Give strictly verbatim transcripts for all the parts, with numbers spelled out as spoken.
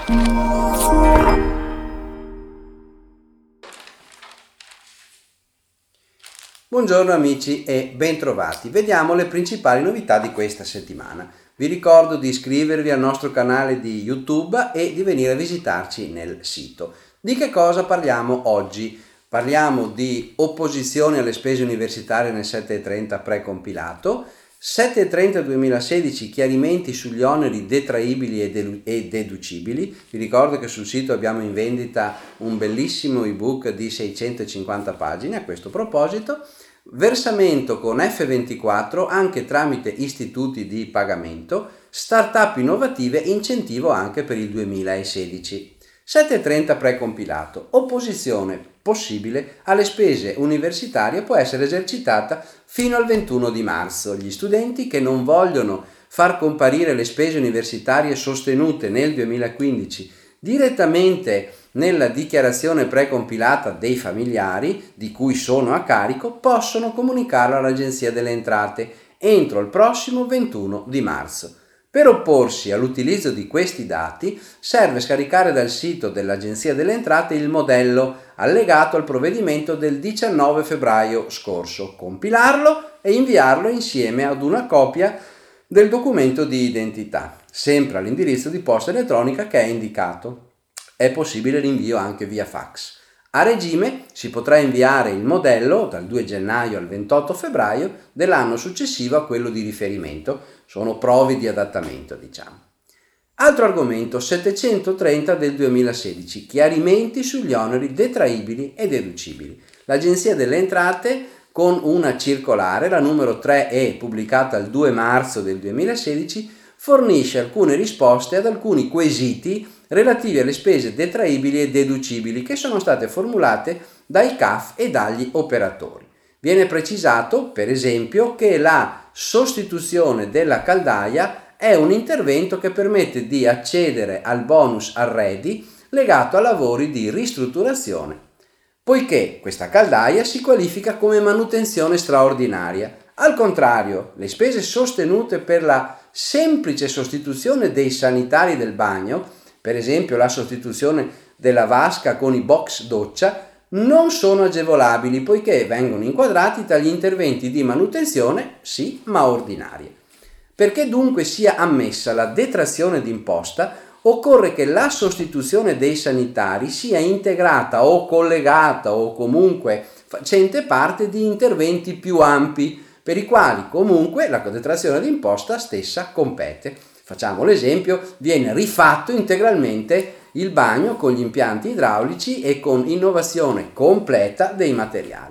Buongiorno amici e bentrovati. Vediamo le principali novità di questa settimana. Vi ricordo di iscrivervi al nostro canale di YouTube e di venire a visitarci nel sito. Di che cosa parliamo oggi? Parliamo di opposizione alle spese universitarie nel settecentotrenta precompilato, settecentotrenta duemilasedici chiarimenti sugli oneri detraibili e, de- e deducibili. Vi ricordo che sul sito abbiamo in vendita un bellissimo ebook di seicentocinquanta pagine a questo proposito. Versamento con effe ventiquattro anche tramite istituti di pagamento, startup innovative, incentivo anche per il duemilasedici. settecentotrenta precompilato, opposizione possibile alle spese universitarie può essere esercitata fino al ventuno di marzo. Gli studenti che non vogliono far comparire le spese universitarie sostenute nel duemilaquindici direttamente nella dichiarazione precompilata dei familiari di cui sono a carico possono comunicarlo all'Agenzia delle Entrate entro il prossimo ventuno di marzo. Per opporsi all'utilizzo di questi dati serve scaricare dal sito dell'Agenzia delle Entrate il modello allegato al provvedimento del diciannove febbraio scorso, compilarlo e inviarlo insieme ad una copia del documento di identità, sempre all'indirizzo di posta elettronica che è indicato. È possibile l'invio anche via fax. A regime si potrà inviare il modello dal due gennaio al ventotto febbraio dell'anno successivo a quello di riferimento. Sono prove di adattamento, diciamo. Altro argomento, settecentotrenta del duemilasedici, chiarimenti sugli oneri detraibili e deducibili. L'Agenzia delle Entrate, con una circolare, la numero tre E, pubblicata il due marzo del duemilasedici, fornisce alcune risposte ad alcuni quesiti relativi alle spese detraibili e deducibili che sono state formulate dai C A F e dagli operatori. Viene precisato, per esempio, che la sostituzione della caldaia è un intervento che permette di accedere al bonus arredi legato a lavori di ristrutturazione, poiché questa caldaia si qualifica come manutenzione straordinaria. Al contrario, le spese sostenute per la semplice sostituzione dei sanitari del bagno, per esempio la sostituzione della vasca con i box doccia, non sono agevolabili poiché vengono inquadrati tra gli interventi di manutenzione, sì, ma ordinarie. Perché dunque sia ammessa la detrazione d'imposta, occorre che la sostituzione dei sanitari sia integrata o collegata o comunque facente parte di interventi più ampi, per i quali comunque la detrazione d'imposta stessa compete. Facciamo l'esempio, viene rifatto integralmente il bagno con gli impianti idraulici e con innovazione completa dei materiali.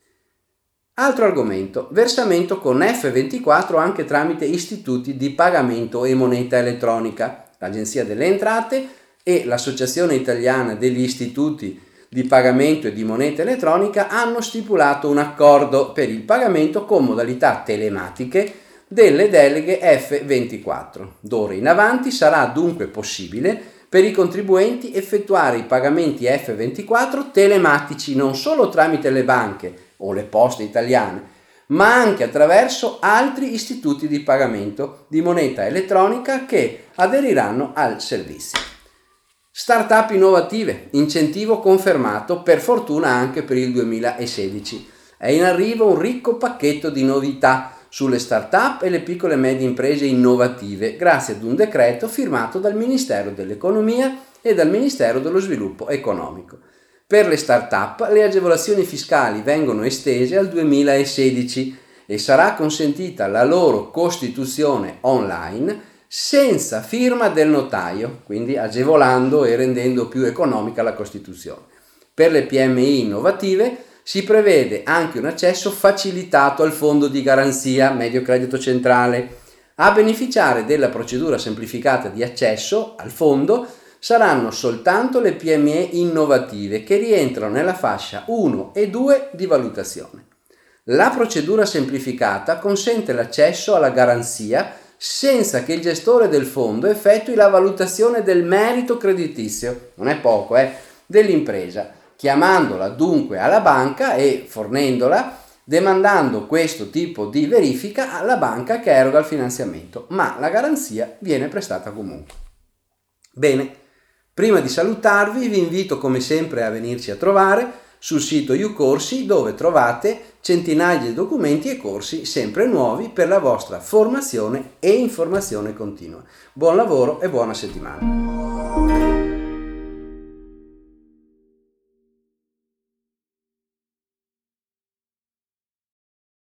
Altro argomento, versamento con effe ventiquattro anche tramite istituti di pagamento e moneta elettronica. L'Agenzia delle Entrate e l'Associazione Italiana degli Istituti di Pagamento e di Moneta Elettronica hanno stipulato un accordo per il pagamento con modalità telematiche delle deleghe effe ventiquattro. D'ora in avanti sarà dunque possibile per i contribuenti effettuare i pagamenti effe ventiquattro telematici non solo tramite le banche o le poste italiane, ma anche attraverso altri istituti di pagamento di moneta elettronica che aderiranno al servizio. Startup innovative, incentivo confermato per fortuna anche per il duemilasedici. È in arrivo un ricco pacchetto di novità sulle start-up e le piccole e medie imprese innovative, grazie ad un decreto firmato dal Ministero dell'Economia e dal Ministero dello Sviluppo Economico. Per le start-up le agevolazioni fiscali vengono estese al duemilasedici e sarà consentita la loro costituzione online senza firma del notaio, quindi agevolando e rendendo più economica la costituzione. Per le P M I innovative si prevede anche un accesso facilitato al fondo di garanzia Medio Credito Centrale. A beneficiare della procedura semplificata di accesso al fondo saranno soltanto le P M I innovative che rientrano nella fascia uno e due di valutazione. La procedura semplificata consente l'accesso alla garanzia senza che il gestore del fondo effettui la valutazione del merito creditizio, non è poco, eh, dell'impresa, chiamandola dunque alla banca e fornendola, demandando questo tipo di verifica alla banca che eroga il finanziamento, ma la garanzia viene prestata comunque. Bene, Prima di salutarvi vi invito come sempre a venirci a trovare sul sito YouCorsi, dove trovate centinaia di documenti e corsi sempre nuovi per la vostra formazione e informazione continua. Buon lavoro e buona settimana.